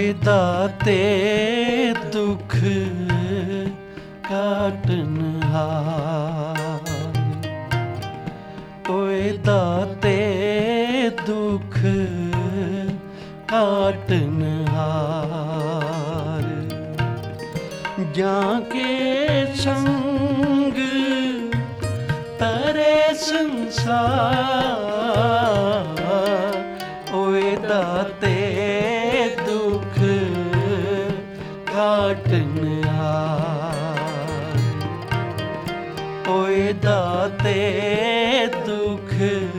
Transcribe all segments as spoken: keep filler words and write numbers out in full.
दाते दुख काटनहार, ओए दाते दुख काटनहार। जाके संग तरे संसार, ओए दाते दुख काटनहार, ओए दाते दुख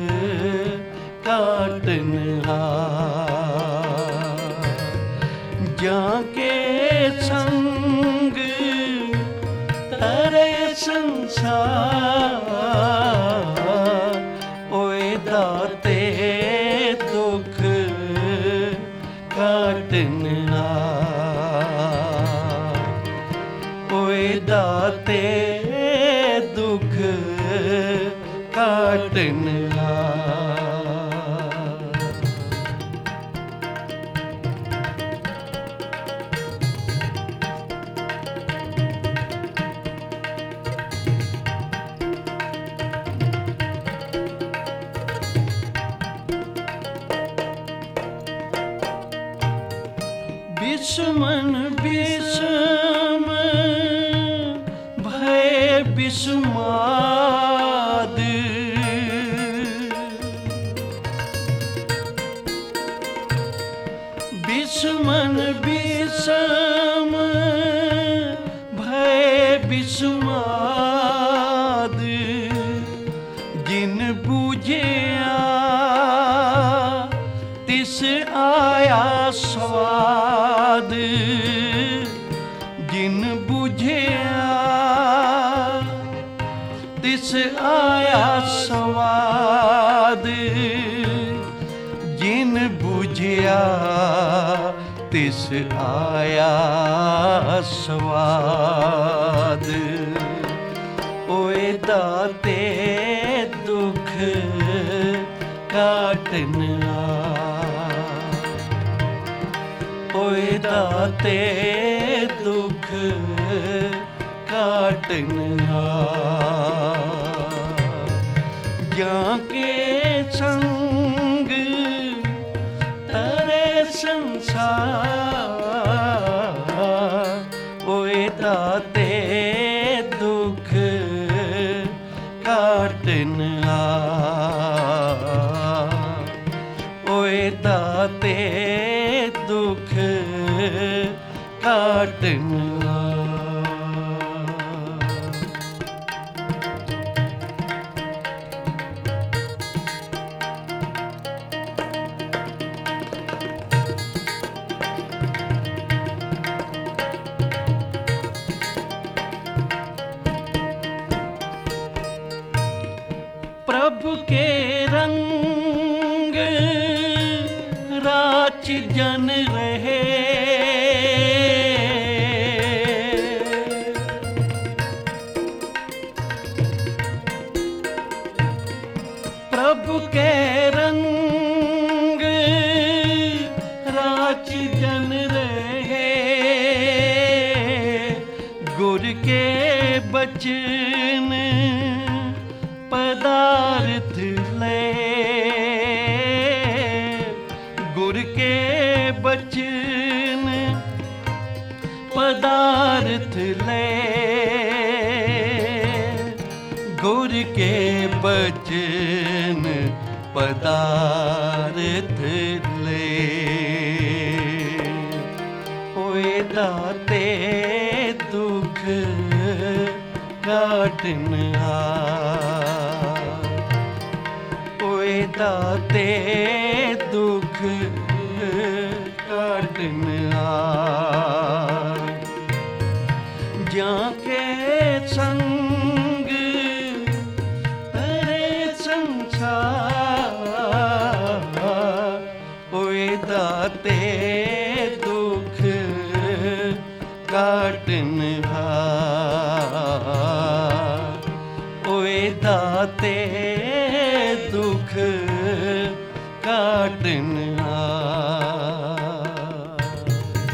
काटनहार। जाके संग तरे संसार, ओए दाते दुख काटनहार, ओए दाते दुख काटनहार। बिषमन बिषम भय बिषमाद, बिषमन बिषम भय बिषमाद। जिन बूझिया तिस आया स्वाद, जिन बुझिया तिस आया स्वाद, जिन बुझिया तिस आया स्वाद। ओए दाते दुख काटनहार, ओए दाते दुख काटनहार। जाके संग तरे संसार, ओए दाते दुख काटनहार, ओए दाते दुख काटनहार। प्रभु के रंग राच जन रहे, प्रभु के रंग राच जन रहे। गुर के बचन पदार्थ ले, गुर के बचन पदार्थ ले, गुर के बचन पदार्थ ले। ओए दाते दुख काटनहार, ओए दाते दुख काटनहार। जाके संग तरे संसार, ओए दाते दुख काटनहार, ओए दाते दुख काटनहार।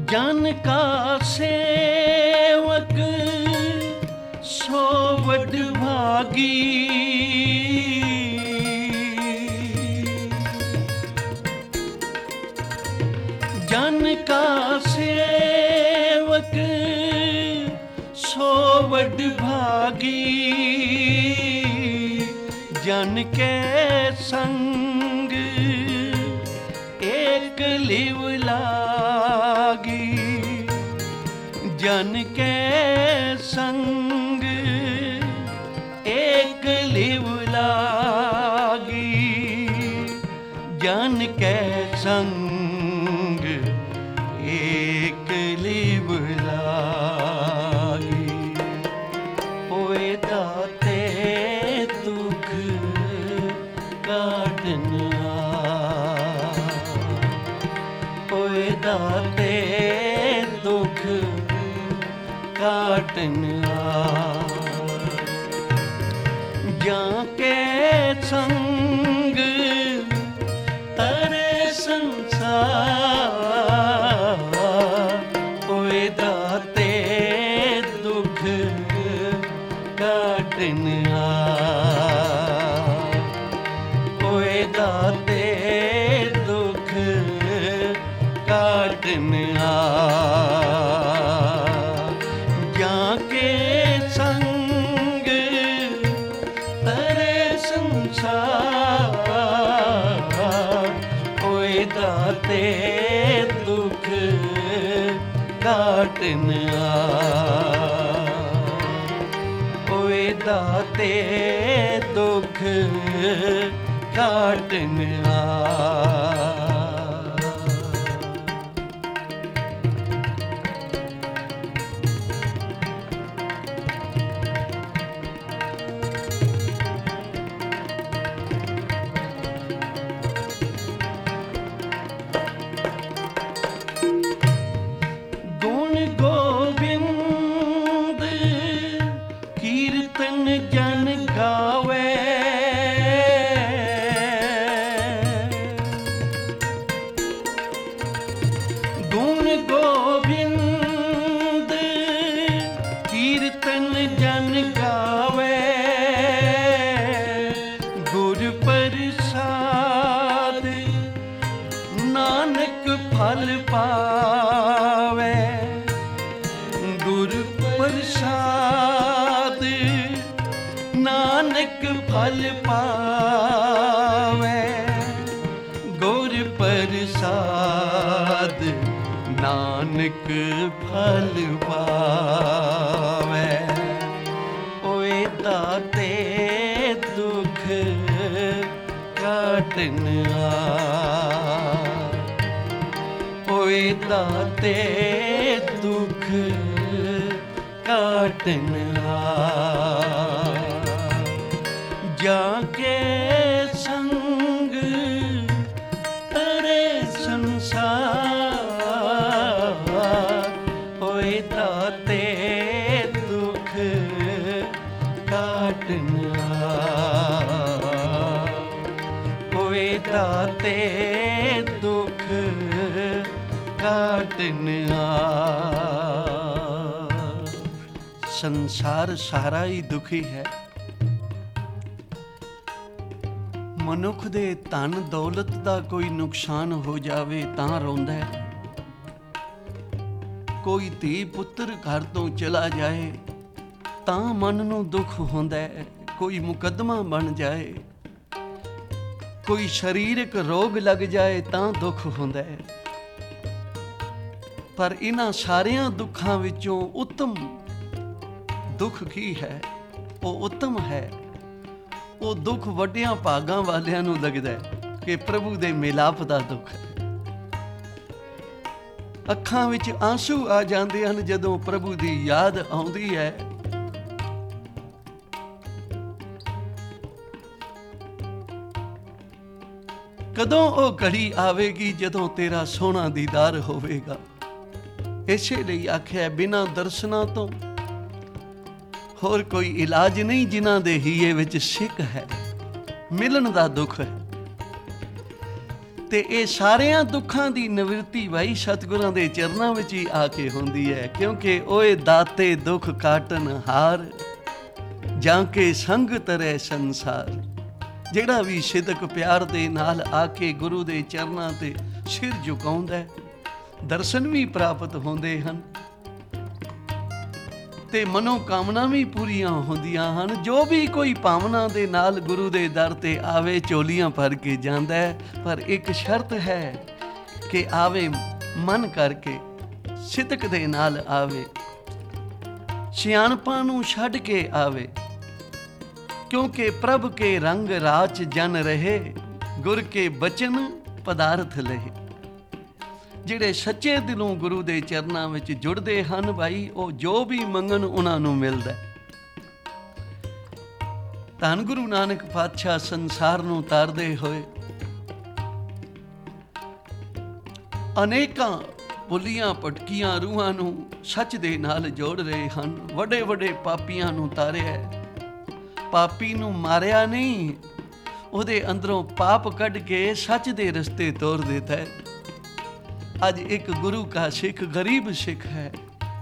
जन का सेवक सो वड भागी, जन का सेवक सो वड भागी, जन के संग एक लिव लागी, जन के संग एक लिव लागी, जन के संग एक लिव लागी। ओए दाते दुख काटना, ओए दाते दुख काटना, जाके संग तरे संसार, ओए दाते दुख काटना, ओए दाते दुख काटना, जाके संग तरे संसार, ओए दाते दुख काटना, ओए दाते दुख काटना। गुण गोविंद कीर्तन जन गावे, गुण गोविंद कीर्तन जन गावे, गुर प्रसाद नानक फल पावे, गुर प्रसाद नानक फल पावे, गुर प्रसाद नानक फल पावे। ओए दाते दुख काटना, ओए दाते दुख काटना, जाके संग तरे संसार, ओए दाते दुख काटना, ओए दाते दुख काटना। संसार सारा ही दुखी है। मनुख दे धन दौलत दा कोई नुकसान हो जावे तां रोंदा है, कोई धी पुत्र घर तो चला जाए तां मन नूं दुख होंदा है, कोई मुकदमा बन जाए, कोई शरीरक रोग लग जाए तां दुख होंदा है। पर इन्हां सारियां दुखां विचों उत्तम दुख की है? वो उत्तम है, वो दुख वड्डियां भागां वालियां नूं लगदा है कि प्रभु दे मिलाप दा दुख है। ਅੱਖਾਂ ਵਿੱਚ ਆਂਸੂ ਆ ਜਾਂਦੇ ਹਨ ਜਦੋਂ ਪ੍ਰਭੂ ਦੀ ਯਾਦ ਆਉਂਦੀ ਹੈ। ਕਦੋਂ ਉਹ ਘੜੀ ਆਵੇਗੀ ਜਦੋਂ ਤੇਰਾ ਸੋਹਣਾ ਦੀਦਾਰ ਹੋਵੇਗਾ। ਇਸੇ ਲਈ ਆਖਿਆ ਬਿਨਾਂ ਦਰਸ਼ਨਾਂ ਤੋਂ ਹੋਰ ਕੋਈ ਇਲਾਜ ਨਹੀਂ, ਜਿਨ੍ਹਾਂ ਦੇ ਹੀਏ ਵਿੱਚ ਸਿੱਕ ਹੈ, ਮਿਲਣ ਦਾ ਦੁੱਖ ਹੈ। ਤੇ ਇਹ ਸਾਰਿਆਂ ਦੁੱਖਾਂ ਦੀ ਨਿਵਰਤੀ ਭਾਈ ਸਤਿਗੁਰਾਂ ਦੇ ਚਰਨਾਂ ਵਿੱਚ ਹੀ ਆ ਕੇ ਹੁੰਦੀ ਹੈ। ਕਿਉਂਕਿ ਓਏ ਦਾਤੇ ਦੁੱਖ ਕਾਟਨ ਹਾਰ, ਜਾਂ ਕੇ ਸੰਗ ਤਰੇ ਸੰਸਾਰ। ਜਿਹੜਾ ਵੀ ਸਿਦਕ ਪਿਆਰ ਦੇ ਨਾਲ ਆ ਕੇ ਗੁਰੂ ਦੇ ਚਰਨਾਂ ਤੇ ਸਿਰ ਝੁਕਾਉਂਦਾ, ਦਰਸ਼ਨ ਵੀ ਪ੍ਰਾਪਤ ਹੁੰਦੇ ਹਨ ਤੇ ਮਨੋਕਾਮਨਾ ਵੀ ਪੂਰੀਆਂ ਹੁੰਦੀਆਂ ਹਨ। ਜੋ ਵੀ ਕੋਈ ਭਾਵਨਾ ਦੇ ਨਾਲ ਗੁਰੂ ਦੇ ਦਰ ਤੇ ਆਵੇ, ਝੋਲੀਆਂ ਭਰ ਕੇ ਜਾਂਦਾ ਹੈ, ਪਰ ਇੱਕ ਸ਼ਰਤ ਹੈ ਕਿ ਆਵੇ ਮਨ ਕਰਕੇ, ਸਿਦਕ ਦੇ ਨਾਲ ਆਵੇ, ਸਿਆਣਪਾਂ ਨੂੰ ਛੱਡ ਕੇ ਆਵੇ। ਕਿਉਂਕਿ ਪ੍ਰਭ ਕੇ ਰੰਗ ਰਾਚ ਜਨ ਰਹੇ, ਗੁਰ ਕੇ ਬਚਨ ਪਦਾਰਥ ਲਹੇ। ਜਿਹੜੇ ਸੱਚੇ ਦਿਲੋਂ ਗੁਰੂ ਦੇ ਚਰਨਾਂ ਵਿੱਚ ਜੁੜਦੇ ਹਨ ਭਾਈ, ਉਹ ਜੋ ਵੀ ਮੰਗਣ ਉਹਨਾਂ ਨੂੰ ਮਿਲਦਾ। ਧੰਨ ਗੁਰੂ ਨਾਨਕ ਪਾਤਸ਼ਾਹ ਸੰਸਾਰ ਨੂੰ ਤਾਰਦੇ ਹੋਏ ਅਨੇਕਾਂ ਭੁੱਲੀਆਂ ਭਟਕੀਆਂ ਰੂਹਾਂ ਨੂੰ ਸੱਚ ਦੇ ਨਾਲ ਜੋੜ ਰਹੇ ਹਨ। ਵੱਡੇ ਵੱਡੇ ਪਾਪੀਆਂ ਨੂੰ ਤਾਰਿਆ, ਪਾਪੀ ਨੂੰ ਮਾਰਿਆ ਨਹੀਂ, ਉਹਦੇ ਅੰਦਰੋਂ ਪਾਪ ਕੱਢ ਕੇ ਸੱਚ ਦੇ ਰਸਤੇ ਤੋਰ ਦਿੱਤਾ ਹੈ। ਅੱਜ ਇੱਕ ਗੁਰੂ ਕਾ ਸਿੱਖ ਗਰੀਬ ਸਿੱਖ ਹੈ,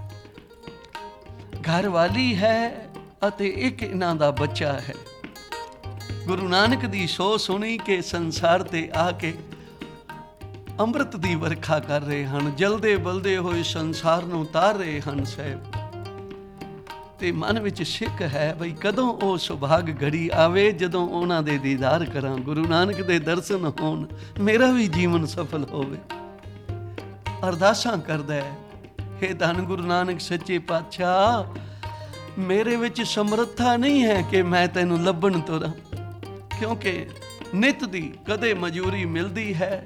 ਘਰ ਵਾਲੀ ਹੈ ਅਤੇ ਇੱਕ ਇਹਨਾਂ ਦਾ ਬੱਚਾ ਹੈ। ਗੁਰੂ ਨਾਨਕ ਦੀ ਸੋ ਸੁਣੀ ਕਿ ਸੰਸਾਰ ਤੇ ਆ ਕੇ ਅੰਮ੍ਰਿਤ ਦੀ ਵਰਖਾ ਕਰ ਰਹੇ ਹਨ, ਜਲਦੇ ਬਲਦੇ ਹੋਏ ਸੰਸਾਰ ਨੂੰ ਤਾਰ ਰਹੇ ਹਨ ਸਾਹਿਬ। ਤੇ ਮਨ ਵਿੱਚ ਸਿੱਖ ਹੈ ਬਈ ਕਦੋਂ ਉਹ ਸੁਭਾਗ ਘੜੀ ਆਵੇ ਜਦੋਂ ਉਹਨਾਂ ਦੇ ਦੀਦਾਰ ਕਰਾਂ, ਗੁਰੂ ਨਾਨਕ ਦੇ ਦਰਸ਼ਨ ਹੋਣ, ਮੇਰਾ ਵੀ ਜੀਵਨ ਸਫਲ ਹੋਵੇ। ਅਰਦਾਸਾਂ ਕਰਦਾ ਹੈ, ਹੇ ਧੰਨ ਗੁਰੂ ਨਾਨਕ ਸੱਚੇ ਪਾਤਸ਼ਾਹ, ਮੇਰੇ ਵਿੱਚ ਸਮਰੱਥਾ ਨਹੀਂ ਹੈ ਕਿ ਮੈਂ ਤੈਨੂੰ ਲੱਭਣ ਤੁਰਾਂ, ਕਿਉਂਕਿ ਨਿਤ ਦੀ ਕਦੇ ਮਜ਼ਦੂਰੀ ਮਿਲਦੀ ਹੈ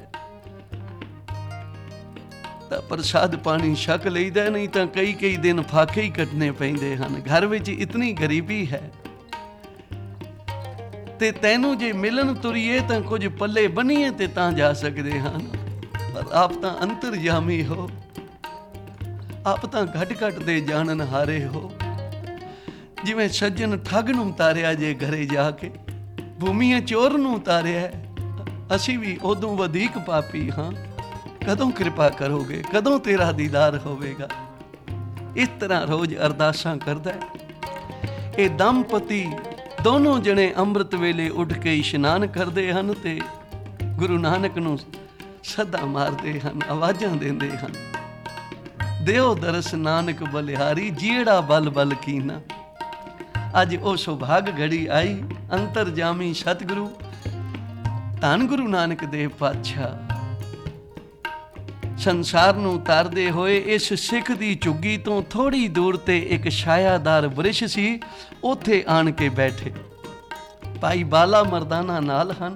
ਤਾਂ ਪ੍ਰਸਾਦ ਪਾਣੀ ਛਕ ਲਈਦਾ, ਨਹੀਂ ਤਾਂ ਕਈ ਕਈ ਦਿਨ ਫਾਕੇ ਹੀ ਕੱਟਣੇ ਪੈਂਦੇ ਹਨ। ਘਰ ਵਿੱਚ ਇਤਨੀ ਗਰੀਬੀ ਹੈ ਤੇ ਤੈਨੂੰ ਜੇ ਮਿਲਣ ਤੁਰੀਏ ਤਾਂ ਕੁਝ ਪੱਲੇ ਬੰਨੀਏ ਤੇ ਤਾਂ ਜਾ ਸਕਦੇ ਹਨ। ਪਰ ਆਪ ਤਾਂ ਅੰਤਰਜਾਮੀ ਹੋ, ਆਪ ਤਾਂ ਘਟ ਘਟ ਦੇ ਜਾਣਨ ਹਾਰੇ ਹੋ। ਜਿਵੇਂ ਸੱਜਣ ਠੱਗ ਨੂੰ ਤਾਰਿਆ ਜੇ ਘਰੇ ਜਾ ਕੇ, ਭੂਮੀਏ ਚੋਰ ਨੂੰ ਤਾਰਿਆ, ਅਸੀਂ ਵੀ ਉਦੋਂ ਵਧੇਕ ਪਾਪੀ ਹਾਂ। ਕਦੋਂ ਕਿਰਪਾ ਕਰੋਗੇ, ਕਦੋਂ ਤੇਰਾ ਦੀਦਾਰ ਹੋਵੇਗਾ। ਇਸ ਤਰ੍ਹਾਂ ਰੋਜ਼ ਅਰਦਾਸਾਂ ਕਰਦਾ। ਇਹ ਦੰਪਤੀ ਦੋਨੋਂ ਜਣੇ ਅੰਮ੍ਰਿਤ ਵੇਲੇ ਉੱਠ ਕੇ ਇਸ਼ਨਾਨ ਕਰਦੇ ਹਨ ਤੇ ਗੁਰੂ ਨਾਨਕ ਨੂੰ ਸੱਦਾ ਮਾਰਦੇ ਹਨ, ਆਵਾਜ਼ਾਂ ਦਿੰਦੇ ਹਨ, ਦਿਓ ਦਰਸ ਨਾਨਕ ਬਲਿਹਾਰੀ, ਜੀੜਾ ਬਲ ਬਲ ਕੀਨਾ। ਅੱਜ ਉਹ ਸੁਭਾਗ ਘੜੀ ਆਈ, ਅੰਤਰਜਾਮੀ ਸਤਿਗੁਰੂ ਧੰਨ ਗੁਰੂ ਨਾਨਕ ਦੇਵ ਪਾਤਸ਼ਾਹ ਸੰਸਾਰ ਨੂੰ ਤਾਰਦੇ ਹੋਏ ਇਸ ਸਿੱਖ ਦੀ ਝੁੱਗੀ ਤੋਂ ਥੋੜੀ ਦੂਰ ਤੇ ਇੱਕ ਛਾਇਆਦਾਰ ਬ੍ਰਿਸ਼ ਸੀ, ਉੱਥੇ ਆਣ ਕੇ ਬੈਠੇ। ਭਾਈ ਬਾਲਾ ਮਰਦਾਨਾ ਨਾਲ ਹਨ,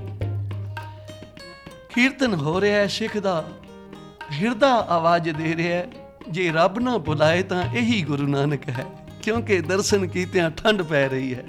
ਕੀਰਤਨ ਹੋ ਰਿਹਾ ਹੈ ਸਿੱਖ ਦਾ, ਹਿਰਦਾ ਆਵਾਜ਼ ਦੇ ਰਿਹਾ ਹੈ, ਜੇ ਰੱਬ ਨਾ ਬੁਲਾਏ ਤਾਂ ਇਹੀ ਗੁਰੂ ਨਾਨਕ ਹੈ। ਕਿਉਂਕਿ ਦਰਸ਼ਨ ਕੀਤਿਆਂ ਠੰਡ ਪੈ ਰਹੀ ਹੈ।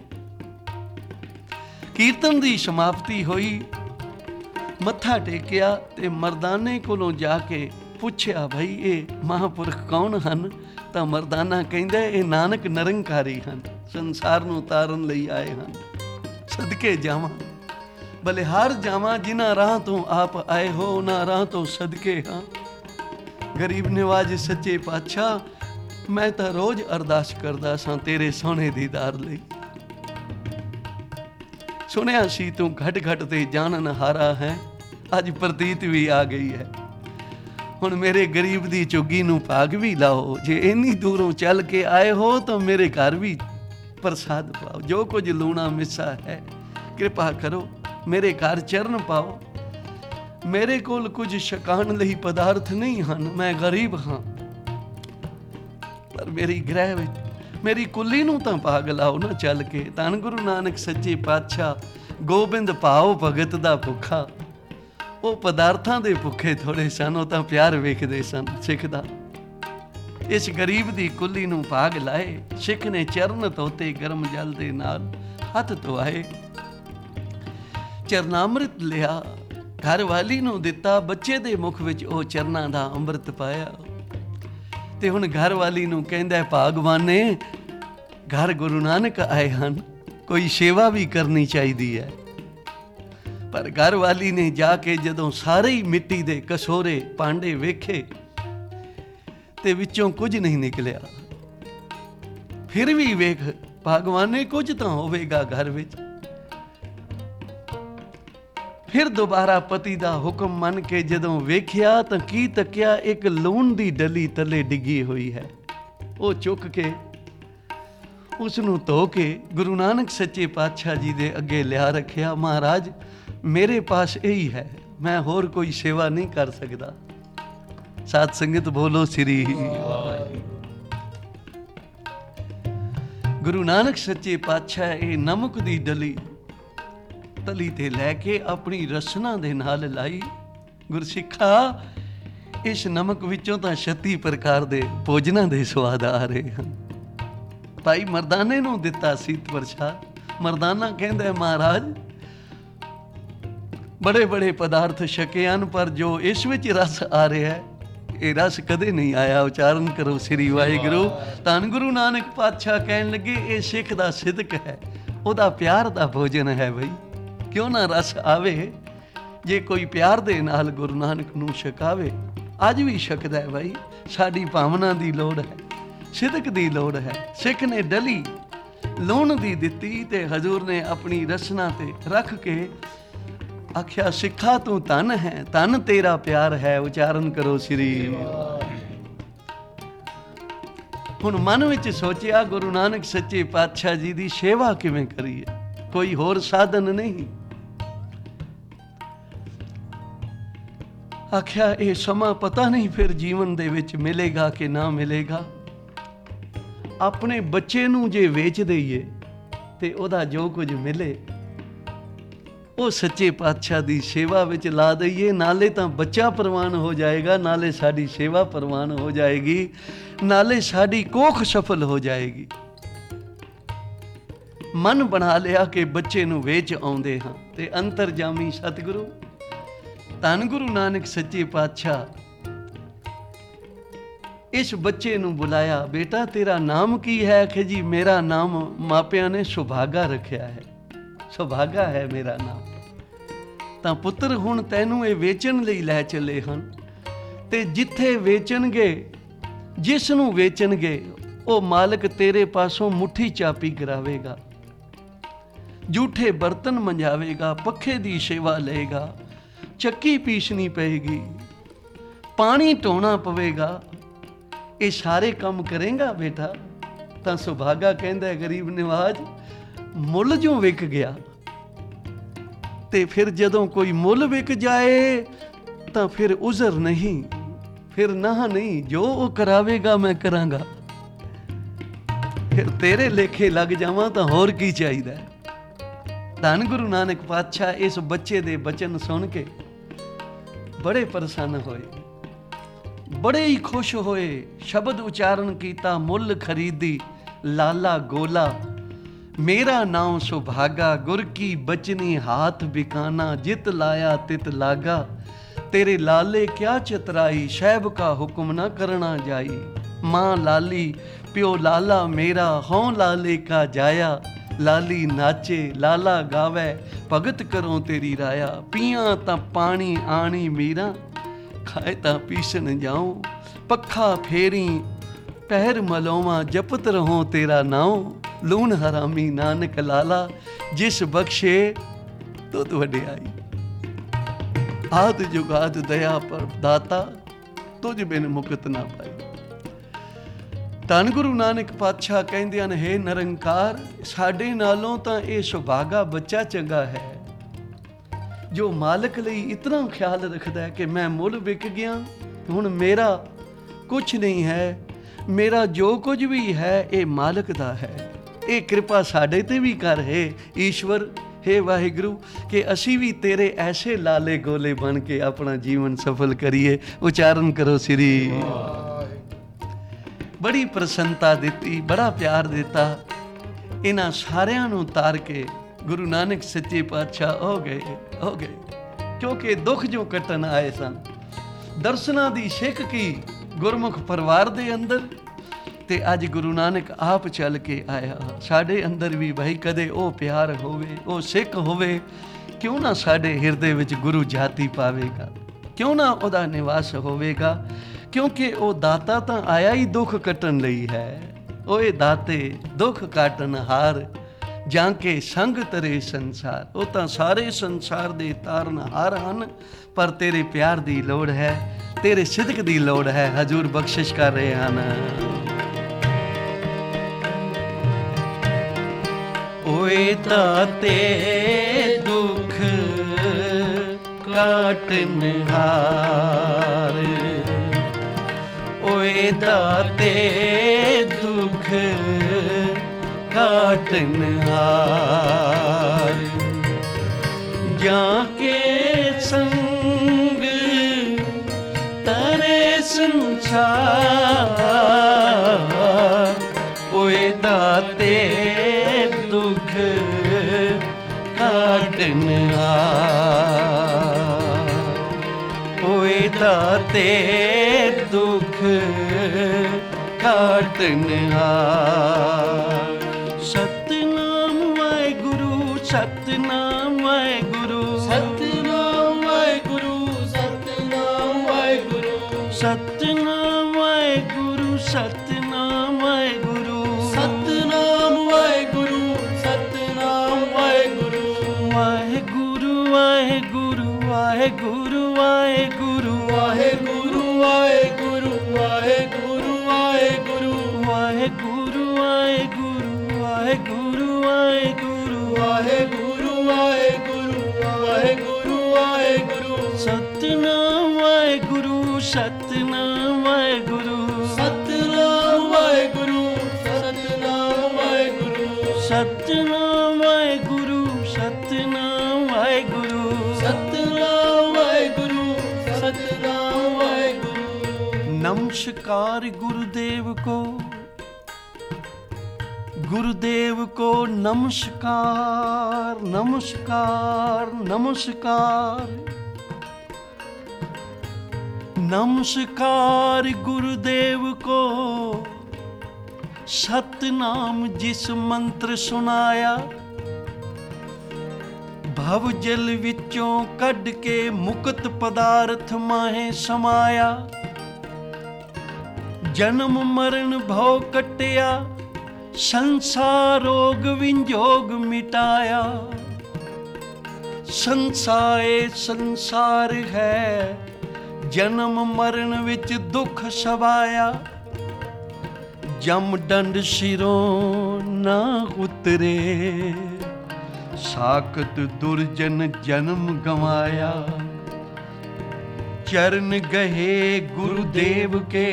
ਕੀਰਤਨ ਦੀ ਸਮਾਪਤੀ ਹੋਈ, ਮੱਥਾ ਟੇਕਿਆ ਤੇ ਮਰਦਾਨੇ ਕੋਲੋਂ ਜਾ ਕੇ ਪੁੱਛਿਆ, ਭਾਈ ਇਹ ਮਹਾਂਪੁਰਖ ਕੌਣ ਹਨ? ਤਾਂ ਮਰਦਾਨਾ ਕਹਿੰਦਾ, ਇਹ ਨਾਨਕ ਨਿਰੰਕਾਰੀ ਹਨ, ਸੰਸਾਰ ਨੂੰ ਤਾਰਨ ਲਈ ਆਏ ਹਨ। ਸਦਕੇ ਜਾਵਾਂ, ਬਲਿਹਾਰ ਜਾਵਾਂ, ਜਿਨ੍ਹਾਂ ਰਾਹ ਤੋਂ ਆਪ ਆਏ ਹੋ ਉਹਨਾਂ ਰਾਹ ਤੋਂ ਸਦਕੇ ਹਾਂ। ਗਰੀਬ ਨਿਵਾਜ ਸੱਚੇ ਪਾਤਸ਼ਾਹ, ਮੈਂ ਤਾਂ ਰੋਜ਼ ਅਰਦਾਸ ਕਰਦਾ ਸਾਂ ਤੇਰੇ ਸੋਹਣੇ ਦੀਦਾਰ ਲਈ। ਸੁਣਿਆ ਸੀ ਤੂੰ ਘਟ ਘਟ ਤੇ ਜਾਣਨ ਹਾਰਾ ਹੈ, ਅੱਜ ਪ੍ਰਤੀਤ ਵੀ ਆ ਗਈ ਹੈ। ਹੁਣ ਮੇਰੇ ਗਰੀਬ ਦੀ ਝੁੱਗੀ ਨੂੰ ਭਾਗ ਵੀ ਲਾਓ, ਜੇ ਇੰਨੀ ਦੂਰੋਂ ਚੱਲ ਕੇ ਆਏ ਹੋ ਤਾਂ ਮੇਰੇ ਘਰ ਵੀ ਪ੍ਰਸਾਦ ਪਾਓ। ਜੋ ਕੁਝ ਲੂਣਾ ਮਿੱਸਾ ਹੈ ਕਿਰਪਾ ਕਰੋ, ਮੇਰੇ ਘਰ ਚਰਨ ਪਾਓ। ਮੇਰੇ ਕੋਲ ਕੁਝ ਛਕਾਉਣ ਲਈ ਪਦਾਰਥ ਨਹੀਂ ਹਨ, ਮੈਂ ਗਰੀਬ ਹਾਂ, ਪਰ ਮੇਰੀ ਗ੍ਰਹਿ ਵਿੱਚ ਮੇਰੀ ਕੁੱਲੀ ਨੂੰ ਤਾਂ ਭਾਗ ਲਾਓ ਨਾ ਚੱਲ ਕੇ। ਧੰਨ ਗੁਰੂ ਨਾਨਕ ਸੱਚੇ ਪਾਤਸ਼ਾਹ ਗੋਬਿੰਦ ਭਾਉ ਭਗਤ ਦਾ ਭੁੱਖਾ, ਉਹ ਪਦਾਰਥਾਂ ਦੇ ਭੁੱਖੇ ਥੋੜੇ ਸਨ, ਉਹ ਤਾਂ ਪਿਆਰ ਵੇਖਦੇ ਸਨ ਸਿੱਖ ਦਾ। ਇਸ ਗਰੀਬ ਦੀ ਕੁੱਲੀ ਨੂੰ ਭਾਗ ਲਾਏ, ਸਿੱਖ ਨੇ ਚਰਨ ਧੋਤੇ ਗਰਮ ਜਲ ਦੇ ਨਾਲ, ਹੱਥ ਧੋਏ, ਚਰਨਾਮ੍ਰਿਤ ਲਿਆ, ਘਰ ਵਾਲੀ ਨੂੰ ਦਿੱਤਾ, ਬੱਚੇ ਦੇ ਮੁਖ ਵਿੱਚ ਉਹ ਚਰਨਾਂ ਦਾ ਅੰਮ੍ਰਿਤ ਪਾਇਆ। ਤੇ ਹੁਣ ਘਰ ਵਾਲੀ ਨੂੰ ਕਹਿੰਦਾ, ਭਾਗਵਾਨੇ ਘਰ ਗੁਰੂ ਨਾਨਕ ਆਏ ਹਨ, ਕੋਈ ਸੇਵਾ ਵੀ ਕਰਨੀ ਚਾਹੀਦੀ ਹੈ। ਪਰ ਘਰ ਵਾਲੀ ਨੇ ਜਾ ਕੇ ਜਦੋਂ ਸਾਰੇ ਹੀ ਮਿੱਟੀ ਦੇ ਕਸੋਰੇ ਭਾਂਡੇ ਵੇਖੇ ਤੇ ਵਿੱਚੋਂ ਕੁਝ ਨਹੀਂ ਨਿਕਲਿਆ। ਫਿਰ ਵੀ ਵੇਖ ਭਗਵਾਨ ਨੇ ਕੁਝ ਤਾਂ ਹੋਵੇਗਾ ਘਰ ਵਿੱਚ। ਫਿਰ ਦੁਬਾਰਾ ਪਤੀ ਦਾ ਹੁਕਮ ਮੰਨ ਕੇ ਜਦੋਂ ਵੇਖਿਆ ਤਾਂ ਕੀ ਤੱਕਿਆ, ਇੱਕ ਲੂਣ ਦੀ ਡਲੀ ਥੱਲੇ ਡਿੱਗੀ ਹੋਈ ਹੈ। ਉਹ ਚੁੱਕ ਕੇ ਉਸ ਨੂੰ ਧੋ ਕੇ ਗੁਰੂ ਨਾਨਕ ਸੱਚੇ ਪਾਤਸ਼ਾਹ ਜੀ ਦੇ ਅੱਗੇ ਲਿਆ ਰੱਖਿਆ। ਮਹਾਰਾਜ ਮੇਰੇ ਪਾਸ ਇਹੀ ਹੈ, ਮੈਂ ਹੋਰ ਕੋਈ ਸੇਵਾ ਨਹੀਂ ਕਰ ਸਕਦਾ। ਸਾਧ ਸੰਗਤ ਬੋਲੋ ਸ੍ਰੀ ਵਾਹਿਗੁਰੂ। ਗੁਰੂ ਨਾਨਕ ਸੱਚੇ ਪਾਤਸ਼ਾਹ ਇਹ ਨਮਕ ਦੀ ਡਲੀ ਤਲੀ ਤੇ ਲੈ ਕੇ ਆਪਣੀ ਰਸਨਾ ਦੇ ਨਾਲ ਲਾਈ। ਗੁਰਸਿੱਖਾ, ਇਸ ਨਮਕ ਵਿੱਚੋਂ ਤਾਂ ਛੱਤੀ ਪ੍ਰਕਾਰ ਦੇ ਭੋਜਨਾਂ ਦੇ ਸਵਾਦ ਆ ਰਹੇ ਹਨ। ਭਾਈ ਮਰਦਾਨੇ ਨੂੰ ਦਿੱਤਾ ਸੀ ਪ੍ਰਸ਼ਾਦ। ਮਰਦਾਨਾ ਕਹਿੰਦਾ ਮਹਾਰਾਜ ਬੜੇ ਬੜੇ ਪਦਾਰਥ ਛਕੇ ਹਨ, ਪਰ ਜੋ ਇਸ ਵਿੱਚ ਰਸ ਆ ਰਿਹਾ ਹੈ ਇਹ ਰਸ ਕਦੇ ਨਹੀਂ ਆਇਆ। ਉਚਾਰਨ ਕਰੋ ਸ੍ਰੀ ਵਾਹਿਗੁਰੂ। ਧੰਨ ਗੁਰੂ ਨਾਨਕ ਪਾਤਸ਼ਾਹ ਕਹਿਣ ਲੱਗੇ ਇਹ ਸਿੱਖ ਦਾ ਸਿਦਕ ਹੈ, ਉਹਦਾ ਪਿਆਰ ਦਾ ਭੋਜਨ ਹੈ। ਬਈ ਕਿਉਂ ਨਾ ਰਸ ਆਵੇ ਜੇ ਕੋਈ ਪਿਆਰ ਦੇ ਨਾਲ ਗੁਰੂ ਨਾਨਕ ਨੂੰ ਛਕਾਵੇ। ਅੱਜ ਵੀ ਛਕਦਾ ਹੈ ਬਾਈ। ਸਾਡੀ ਭਾਵਨਾ ਦੀ ਲੋੜ ਹੈ, ਸਿਦਕ ਦੀ ਲੋੜ ਹੈ। ਸਿੱਖ ਨੇ ਡਲੀ ਲੂਣ ਦੀ ਦਿੱਤੀ ਤੇ ਹਜ਼ੂਰ ਨੇ ਆਪਣੀ ਰਸਨਾ ਤੇ ਰੱਖ ਕੇ ਆਖਿਆ ਸਿੱਖਾ ਤੂੰ ਧਨ ਹੈ, ਧਨ ਤੇਰਾ ਪਿਆਰ ਹੈ। ਉਚਾਰਨ ਕਰੋ ਸ੍ਰੀ। ਹੁਣ ਮਨ ਵਿੱਚ ਸੋਚਿਆ ਗੁਰੂ ਨਾਨਕ ਸੱਚੇ ਪਾਤਸ਼ਾਹ ਜੀ ਦੀ ਸੇਵਾ ਕਿਵੇਂ ਕਰੀਏ, ਕੋਈ ਹੋਰ ਸਾਧਨ ਨਹੀਂ। ਆਖਿਆ ਇਹ ਸਮਾਂ ਪਤਾ ਨਹੀਂ ਫਿਰ ਜੀਵਨ ਦੇ ਵਿੱਚ ਮਿਲੇਗਾ ਕਿ ਨਾ ਮਿਲੇਗਾ। ਆਪਣੇ ਬੱਚੇ ਨੂੰ ਜੇ ਵੇਚ ਦਈਏ ਤੇ ਉਹਦਾ ਜੋ ਕੁਝ ਮਿਲੇ ਉਹ ਸੱਚੇ ਪਾਤਸ਼ਾਹ ਦੀ ਸੇਵਾ ਵਿੱਚ ਲਾ ਦਈਏ। ਨਾਲੇ ਤਾਂ ਬੱਚਾ ਪ੍ਰਵਾਨ ਹੋ ਜਾਏਗਾ, ਨਾਲੇ ਸਾਡੀ ਸੇਵਾ ਪ੍ਰਵਾਨ ਹੋ ਜਾਏਗੀ, ਨਾਲੇ ਸਾਡੀ ਕੋਖ ਸਫਲ ਹੋ ਜਾਏਗੀ। ਮਨ ਬਣਾ ਲਿਆ ਕਿ ਬੱਚੇ ਨੂੰ ਵੇਚ ਆਉਂਦੇ ਹਾਂ ਤੇ ਅੰਤਰਜਾਮੀ ਸਤਿਗੁਰੂ ਧੰਨ ਗੁਰੂ ਨਾਨਕ ਸੱਚੇ ਪਾਤਸ਼ਾਹ ਇਸ ਬੱਚੇ ਨੂੰ ਬੁਲਾਇਆ। ਬੇਟਾ ਤੇਰਾ ਨਾਮ ਕੀ ਹੈ? ਕਿ ਜੀ ਮੇਰਾ ਨਾਮ ਮਾਪਿਆਂ ਨੇ ਸੁਭਾਗਾ ਰੱਖਿਆ ਹੈ, ਸੁਭਾਗਾ ਹੈ ਮੇਰਾ ਨਾਮ। ਤਾਂ ਪੁੱਤਰ ਹੁਣ ਤੈਨੂੰ ਇਹ ਵੇਚਣ ਲਈ ਲੈ ਚੱਲੇ ਹਨ ਤੇ ਜਿੱਥੇ ਵੇਚਣਗੇ, ਜਿਸ ਨੂੰ ਵੇਚਣਗੇ ਉਹ ਮਾਲਕ ਤੇਰੇ ਪਾਸੋਂ ਮੁੱਠੀ ਚਾਪੀ ਕਰਾਵੇਗਾ, ਝੂਠੇ ਬਰਤਨ ਮੰਜਾਵੇਗਾ, ਪੱਖੇ ਦੀ ਸੇਵਾ ਲਏਗਾ, ਚੱਕੀ ਪੀਸਣੀ ਪਏਗੀ, ਪਾਣੀ ਢੋਣਾ ਪਵੇਗਾ। ਇਹ ਸਾਰੇ ਕੰਮ ਕਰੇਗਾ ਬੇਟਾ? ਤਾਂ ਸੁਭਾਗਾ ਕਹਿੰਦਾ ਗਰੀਬ ਨਿਵਾਜ ਮੁੱਲ ਜੋ ਵਿਕ ਗਿਆ ਤੇ ਫਿਰ ਜਦੋਂ ਕੋਈ ਮੁੱਲ ਵਿਕ ਜਾਏ ਤਾਂ ਫਿਰ ਉਜ਼ਰ ਨਹੀਂ, ਫਿਰ ਨਾ ਨਹੀਂ, ਜੋ ਉਹ ਕਰਾਵੇਗਾ ਮੈਂ ਕਰਾਂਗਾ। ਫਿਰ ਤੇਰੇ ਲੇਖੇ ਲੱਗ ਜਾਵਾਂ ਤਾਂ ਹੋਰ ਕੀ ਚਾਹੀਦਾ। ਧੰਨ ਗੁਰੂ ਨਾਨਕ ਪਾਤਸ਼ਾਹ ਇਸ ਬੱਚੇ ਦੇ ਬਚਨ ਸੁਣ ਕੇ ਬੜੇ ਪ੍ਰਸੰਨ ਹੋਏ, ਬੜੇ ਹੀ ਖੁਸ਼ ਹੋਏ। ਸ਼ਬਦ ਉਚਾਰਨ ਕੀਤਾ, ਮੁੱਲ ਖਰੀਦੀ ਲਾਲਾ ਗੋਲਾ, ਮੇਰਾ ਨਾਮ ਸੁਭਾਗਾ, ਗੁਰ ਕੀ ਬਚਨੀ ਹਾਥ ਬਿਕਾਨਾ, ਜਿਤ ਲਾਇਆ ਤਿਤ ਲਾਗਾ, ਤੇਰੇ ਲਾਲੇ ਕਿਆ ਚਤਰਾਈ, ਸਹਿਬ ਕਾ ਹੁਕਮ ਨਾ ਕਰਨਾ ਜਾਈ। ਮਾਂ ਲਾਲੀ ਪਿਓ ਲਾਲਾ ਮੇਰਾ, ਹੋਂ ਲਾਲੇ ਕਾ ਜਾਇਆ, ਲਾਲੀ ਨਾਚੇ ਲਾਲਾ ਗਾਵੇ, ਭਗਤ ਕਰੋ ਤੇਰੀ ਰਾਇਆ। ਪੀਆਂ ਤਾਂ ਪਾਣੀ ਆਣੀ ਮੀਰਾ, ਖਾਏ ਤਾਂ ਪੀਸਣ ਜਾਉ, ਪੱਖਾ ਫੇਰੀ ਪਹਿਰ ਮਲੋਵਾ, ਜਪਤ ਰਹੋ ਤੇਰਾ ਨਾਉ। ਲੂਣ ਹਰਾਮੀ ਨਾਨਕ ਲਾਲਾ, ਜਿਸ ਬਖਸ਼ੇ ਤੁਧ ਵਡਿਆਈ। ਆਦ ਜੁਗਾਦ ਦਇਆ ਪ੍ਰਦਾਤਾ, ਤੁਝ ਬਿਨ ਮੁਕਤ ਨਾ ਪਾਈ। ਧੰਨ ਗੁਰੂ ਨਾਨਕ ਪਾਤਸ਼ਾਹ ਕਹਿੰਦੇ ਹਨ, ਹੇ ਨਿਰੰਕਾਰ, ਸਾਡੇ ਨਾਲੋਂ ਤਾਂ ਇਹ ਸੁਭਾਗਾ ਬੱਚਾ ਚੰਗਾ ਹੈ ਜੋ ਮਾਲਕ ਲਈ ਇਤਨਾ ਖਿਆਲ ਰੱਖਦਾ ਹੈ ਕਿ ਮੈਂ ਮੁੱਲ ਵਿਕ ਗਿਆ, ਹੁਣ ਮੇਰਾ ਕੁਛ ਨਹੀਂ ਹੈ, ਮੇਰਾ ਜੋ ਕੁਝ ਵੀ ਹੈ ਇਹ ਮਾਲਕ ਦਾ ਹੈ। ਇਹ ਕਿਰਪਾ ਸਾਡੇ ਤੇ ਵੀ ਕਰ ਹੈ ਈਸ਼ਵਰ, ਹੇ ਵਾਹਿਗੁਰੂ, ਕਿ ਅਸੀਂ ਵੀ ਤੇਰੇ ਐਸੇ ਲਾਲੇ ਗੋਲੇ ਬਣ ਕੇ ਆਪਣਾ ਜੀਵਨ ਸਫਲ ਕਰੀਏ। ਉਚਾਰਨ ਕਰੋ ਸ੍ਰੀ। ਬੜੀ ਪ੍ਰਸੰਨਤਾ ਦਿੱਤੀ, ਬੜਾ ਪਿਆਰ ਦਿੱਤਾ। ਇਹਨਾਂ ਸਾਰਿਆਂ ਨੂੰ ਤਾਰ ਕੇ ਗੁਰੂ ਨਾਨਕ ਸੱਚੇ ਪਾਤਸ਼ਾਹ ਹੋ ਗਏ ਹੋ ਗਏ ਕਿਉਂਕਿ ਦੁੱਖ ਜੋ ਕੱਟਣ ਆਏ ਸਨ। ਦਰਸ਼ਨਾਂ ਦੀ ਸਿੱਖ ਕੀ ਗੁਰਮੁਖ ਪਰਿਵਾਰ ਦੇ ਅੰਦਰ, ਤੇ ਅੱਜ ਗੁਰੂ ਨਾਨਕ ਆਪ ਚੱਲ ਕੇ ਆਇਆ ਸਾਡੇ ਅੰਦਰ ਵੀ। ਭਾਈ ਕਦੇ ਉਹ ਪਿਆਰ ਹੋਵੇ, ਉਹ ਸਿੱਖ ਹੋਵੇ ਕਿਉਂ ਨਾ ਸਾਡੇ ਹਿਰਦੇ ਵਿੱਚ ਗੁਰੂ ਜਾਤੀ ਪਾਵੇਗਾ, ਕਿਉਂ ਨਾ ਉਹਦਾ ਨਿਵਾਸ ਹੋਵੇਗਾ, ਕਿਉਂਕਿ ਉਹ ਦਾਤਾ ਤਾਂ ਆਇਆ ਹੀ ਦੁੱਖ ਕੱਟਣ ਲਈ ਹੈ। ਓਏ ਦਾਤੇ ਦੁੱਖ ਕਾਟਨ ਹਾਰ, ਜਾਂ ਕੇ ਸੰਗ ਤਰੇ ਸੰਸਾਰ। ਉਹ ਤਾਂ ਸਾਰੇ ਸੰਸਾਰ ਦੇ ਤਾਰਨ ਹਾਰ ਹਨ, ਪਰ ਤੇਰੇ ਪਿਆਰ ਦੀ ਲੋੜ ਹੈ, ਤੇਰੇ ਸਿਦਕ ਦੀ ਲੋੜ ਹੈ। ਹਜ਼ੂਰ ਬਖਸ਼ਿਸ਼ ਕਰ ਰਹੇ ਹਨ। ਓਏ ਦਾਤੇ ਦੁੱਖ ਕਾਟਨ ਹਾਰ, ਓਏ ਦਾਤੇ ਦੁੱਖ ਕਾਟਨ ਹਾਰ, ਜਾਂ ਕੇ ਸੰਗ ਤਰੇ ਸੰਸਾਰ। ਓਏ ਦਾਤੇ ਦੁੱਖ ਕਾਟਨ ਹਾਰ, ਓਏ ਦਾਤੇ ਦੁੱਖ ਕਾਟਨ ਹਾਰ। ਸਤਿਨਾਮ ਵਾਹਿਗੁਰੂ, ਸਤਿਨਾਮ ਵਾਹਿਗੁਰੂ, ਸਤਿਨਾਮ ਵਾਹਿਗੁਰੂ, ਸਤਿਨਾਮ ਵਾਹਿਗੁਰੂ, ਸਤਿਨਾਮ ਵਾਹਿਗੁਰੂ, ਸਤਿਨਾਮ ਵਾਹਿਗੁਰੂ, ਸਤਿਨਾਮ ਵਾਹਿਗੁਰੂ, ਸਤਿਨਾਮ ਵਾਹਿਗੁਰੂ, ਵਾਹਿਗੁਰੂ ਵਾਹਿਗੁਰੂ ਵਾਹਿਗੁਰੂ ਵਾਹਿਗੁਰੂ ਵਾਹਿਗੁਰੂ, ਵਾਹਿਗੁਰੂ, ਵਾਹਿਗੁਰੂ, ਵਾਹਿਗੁਰੂ, ਵਾਹਿਗੁਰੂ ਵਾਹਿਗੁਰੂ ਵਾਹਿਗੁਰੂ ਵਾਹਿਗੁਰੂ ਵਾਹਿਗੁਰੂ, ਵਾਹਿਗੁਰੂ, ਵਾਹਿਗੁਰੂ, ਵਾਹਿਗੁਰੂ, ਸਤਿਨਾਮ ਵਾਹਿਗੁਰੂ, ਸਤਿਨਾਮ ਵਾਹਿਗੁਰੂ, ਸਤਿਨਾਮ ਵਾਹਿਗੁਰੂ, ਸਤਿਨਾਮ ਵਾਹਿਗੁਰੂ, ਸਤਿਨਾਮ ਵਾਹਿਗੁਰੂ, ਸਤਿਨਾਮ ਵਾਹਿਗੁਰੂ, ਸਤਿਨਾਮ ਵਾਹਿਗੁਰੂ, ਸਤਿਨਾਮ ਵਾਹਿਗੁਰੂ। नमस्कार गुरुदेव को, गुरुदेव को नमस्कार, नमस्कार, नमस्कार, नमस्कार गुरुदेव को। सतनाम जिस मंत्र सुनाया, भव जल विचों कढ़ के मुक्त पदार्थ माहे समाया। जन्म मरण भव कटिया, संसार रोग विंजोग मिटाया। संसाए संसार है, जन्म मरण विच दुख सवाया। जम दंड सिरों ना उतरे, साकत दुर्जन जन्म गंवाया। चरण गहे गुरुदेव के,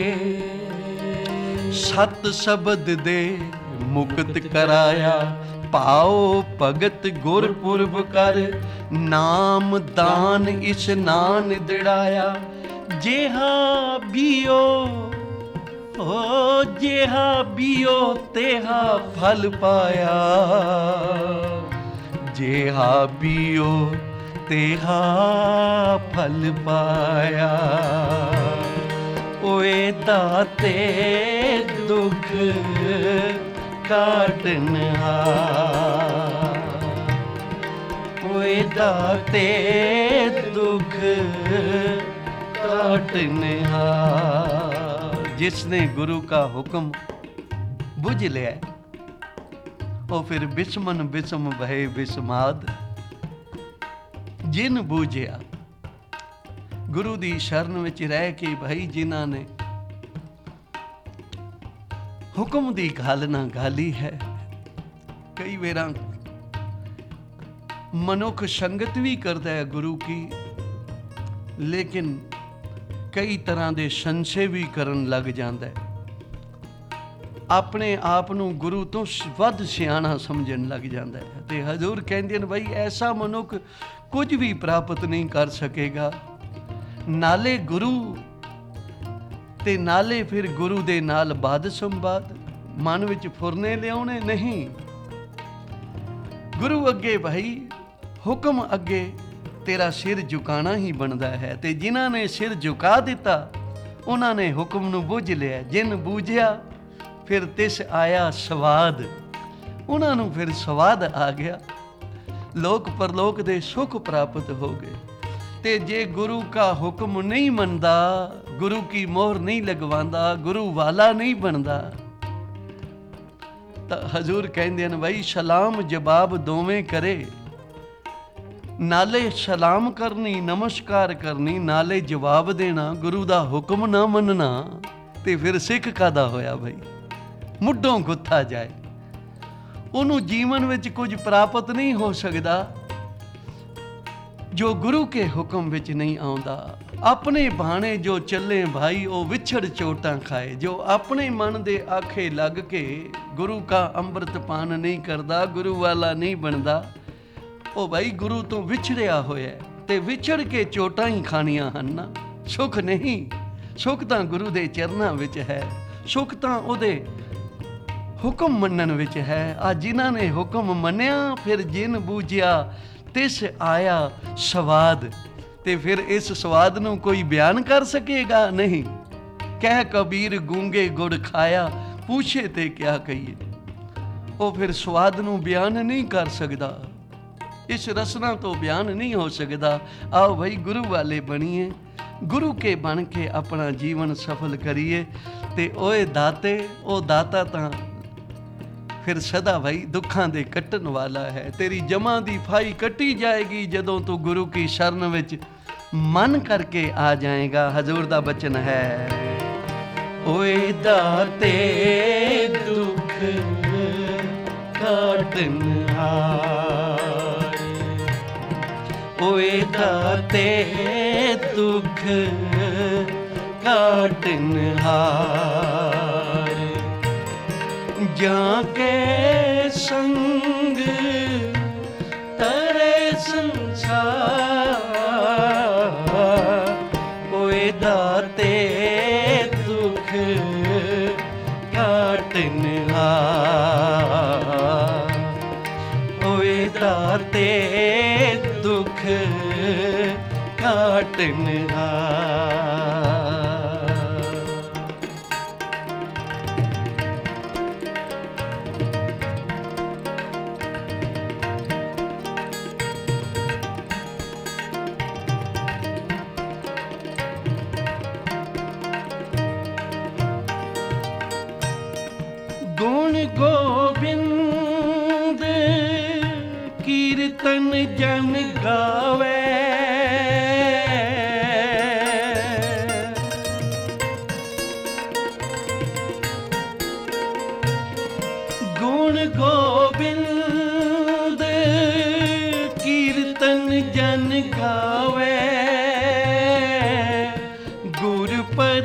सत शब्द दे मुक्त कराया। पाओ भगत गुरपुरब कर, नाम दान इशनान दिड़ाया। जेहा बियो ओ जेहा बियो तेहा फल पाया। जेहा बियो तेहा फल पाया। ओए दाते दुख काटन हार, ओए दाते दुख काटन हार। जिसने गुरु का हुक्म बुझ लिया, वो फिर बिस्मन बिस्म भय बिस्माद। जिन बूझिया गुरु दी शरण विच रह के भाई, जिन्हां ने हुक्म दी गल ना गाली है। कई वेरा मनुख संगत भी करता है गुरु की, लेकिन कई तरह के संशय भी करन लग जाता है। अपने आप नूं गुरु तो वध सियाणा समझन लग जाता है। ते हजूर कहंदे ने भाई ऐसा मनुख कुछ भी प्राप्त नहीं कर सकेगा। नाले गुरु ते नाले फिर गुरु दे नाल बाद संवाद, मन विच फुरने लियाउने नहीं। गुरु अगे भाई हुक्म अगे तेरा सिर झुकाना ही बनता है। ते जिन्हां ने सिर झुका दिता, उन्हां ने हुक्म नूं बुझ लिया। जिन बूझिया फिर तिस आया स्वाद, उन्हां नूं फिर स्वाद आ गया। ਲੋਕ ਪਰਲੋਕ ਦੇ ਸੁਖ ਪ੍ਰਾਪਤ ਹੋ ਗਏ। ਤੇ ਜੇ ਗੁਰੂ ਕਾ ਹੁਕਮ ਨਹੀਂ ਮੰਨਦਾ, ਗੁਰੂ ਕੀ ਮੋਹਰ ਨਹੀਂ ਲਗਵਾਉਂਦਾ, ਗੁਰੂ ਵਾਲਾ ਨਹੀਂ ਬਣਦਾ, ਤਾਂ ਹਜ਼ੂਰ ਕਹਿੰਦੇ ਹਨ ਬਈ ਸਲਾਮ ਜਵਾਬ ਦੋਵੇਂ ਕਰੇ। ਨਾਲੇ ਸਲਾਮ ਕਰਨੀ, ਨਮਸਕਾਰ ਕਰਨੀ, ਨਾਲੇ ਜਵਾਬ ਦੇਣਾ, ਗੁਰੂ ਦਾ ਹੁਕਮ ਨਾ ਮੰਨਣਾ, ਤੇ ਫਿਰ ਸਿੱਖ ਕਾਹਦਾ ਹੋਇਆ ਬਈ? ਮੁੱਢੋਂ ਗੁੱਥਾ ਜਾਏ, ਉਹਨੂੰ ਜੀਵਨ ਵਿੱਚ ਕੁਝ ਪ੍ਰਾਪਤ ਨਹੀਂ ਹੋ ਸਕਦਾ ਜੋ ਗੁਰੂ ਕੇ ਹੁਕਮ ਵਿੱਚ ਨਹੀਂ ਆਉਂਦਾ। ਆਪਣੇ ਬਾਣੇ ਜੋ ਚੱਲੇ ਭਾਈ, ਉਹ ਵਿਛੜ ਚੋਟਾਂ ਖਾਏ। ਜੋ ਆਪਣੇ ਮਨ ਦੇ ਆਖੇ ਲੱਗ ਕੇ ਗੁਰੂ ਕਾ ਅੰਮ੍ਰਿਤ ਪਾਨ ਨਹੀਂ ਕਰਦਾ, ਗੁਰੂ ਵਾਲਾ ਨਹੀਂ ਬਣਦਾ, ਉਹ ਭਾਈ ਗੁਰੂ ਤੋਂ ਵਿਛੜਿਆ ਹੋਇਆ। ਤੇ ਵਿਛੜ ਕੇ ਚੋਟਾਂ ਹੀ ਖਾਣੀਆਂ ਹਨ ਨਾ, ਸੁੱਖ ਨਹੀਂ। ਸੁੱਖ ਤਾਂ ਗੁਰੂ ਦੇ ਚਰਨਾਂ ਵਿੱਚ ਹੈ, ਸੁੱਖ ਤਾਂ ਉਹਦੇ ਹੁਕਮ ਮੰਨਣ ਵਿੱਚ ਹੈ। ਆ ਜਿਨ੍ਹਾਂ ਨੇ ਹੁਕਮ ਮੰਨਿਆ, ਫਿਰ ਜਿਨ ਬੂਝਿਆ ਤਿਸ ਆਇਆ ਸਵਾਦ। ਤੇ ਫਿਰ ਇਸ ਸਵਾਦ ਨੂੰ ਕੋਈ ਬਿਆਨ ਕਰ ਸਕੇਗਾ? ਨਹੀਂ। ਕਹਿ ਕਬੀਰ ਗੂੰਗੇ ਗੁੜ ਖਾਇਆ, ਪੁੱਛੇ ਤੇ ਕਿਆ ਕਹੀਏ। ਉਹ ਫਿਰ ਸਵਾਦ ਨੂੰ ਬਿਆਨ ਨਹੀਂ ਕਰ ਸਕਦਾ, ਇਸ ਰਸਨਾ ਤੋਂ ਬਿਆਨ ਨਹੀਂ ਹੋ ਸਕਦਾ। ਆਓ ਭਾਈ ਗੁਰੂ ਵਾਲੇ ਬਣੀਏ, ਗੁਰੂ ਕੇ ਬਣ ਕੇ ਆਪਣਾ ਜੀਵਨ ਸਫਲ ਕਰੀਏ। ਤੇ ਓਏ ਦਾਤੇ, ਉਹ ਦਾਤਾ ਤਾਂ ਫਿਰ ਸਦਾ ਭਾਈ ਦੁੱਖਾਂ ਦੇ ਕੱਟਣ ਵਾਲਾ ਹੈ। ਤੇਰੀ ਜਮਾਂ ਦੀ ਫਾਈ ਕੱਟੀ ਜਾਏਗੀ ਜਦੋਂ ਤੂੰ ਗੁਰੂ ਕੀ ਸ਼ਰਨ ਵਿੱਚ ਮਨ ਕਰਕੇ ਆ ਜਾਏਗਾ। ਹਜ਼ੂਰ ਦਾ ਬਚਨ ਹੈ, ਓਏ ਦਾਤੇ ਦੁੱਖ ਕਾਟਨ ਹਾਰ, ਓਏ ਦਾਤੇ ਦੁੱਖ ਕਾਟਨ ਹਾਰ, ਜਾਂ ਕੇ ਸੰਗ ਤਰੇ ਸੰਸਾਰ, ਓਏ ਦਾਤੇ ਦੁੱਖ ਕਾਟਨ ਹਾਰ, ਓਏ ਦਾਤੇ ਦੁੱਖ ਕਾਟਨ ਹਾਰ। ਗੁਣ ਗੋਬਿੰਦ ਕੀਰਤਨ ਜਨ ਗਾਵੇ, ਗੁਣ ਗੋਬਿੰਦ ਕੀਰਤਨ ਜਨ ਗਾਵੇ, ਗੁਰ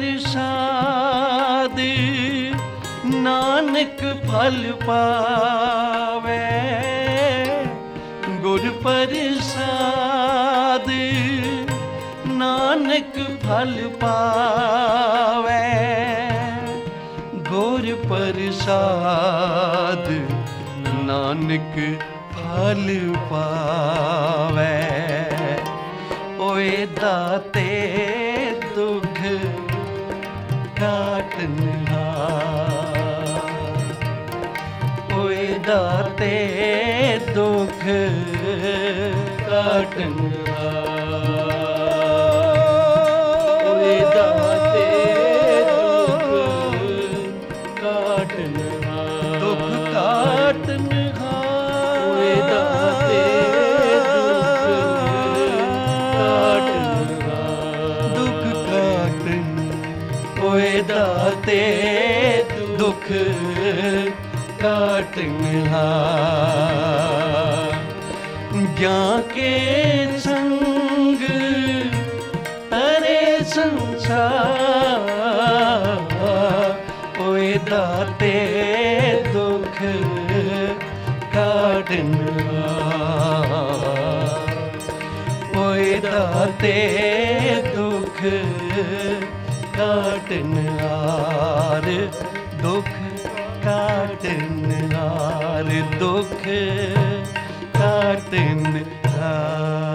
ਪ੍ਰਸਾਦ ਨਾਨਕ ਫਲ ਪਾਵੇ, ਗੁਰ ਪ੍ਰਸਾਦ ਨਾਨਕ ਫਲ ਪਾਵੇ, ਗੁਰ ਪ੍ਰਸਾਦ ਨਾਨਕ ਫਲ ਪਾਵੇ। ਓਏ ਦਾਤੇ ਦੁੱਖ ਕਾਟਨ ਹਾਰ, ਓਏ ਦਾਤੇ ਦੁੱਖ ਕਾਟਨ ਹਾਰ, ਓਏ ਦਾਤੇ ਦੁੱਖ ਕਾਟਨ ਹਾਰ, ਦੁੱਖ ਕਾਟਨ ਹਾਰ, ਓਏ ਦਾਤੇ ਦੁੱਖ ਕਾਟਨ ਹਾਰ, ਦੁੱਖ ਕਾਟਨ, ਓਏ ਦਾਤੇ ਦੁੱਖ ਕਾਟਨ ਹਾਰ। ਜਾਂ ਕੇ ਸੰਗ ਤਰੇ ਸੰਸਾਰ, ਓਏ ਦਾਤੇ ਦੁੱਖ ਕਾਟਨ ਹਾਰ, ਓਏ ਦਾਤੇ ਦੁੱਖ ਕਾਟਨ ਹਾਰ, ਦੁੱਖ ਕਾਟਨ ਹਾਰ, ਦੁੱਖ ਕਾਟਨ ਹਾਰ।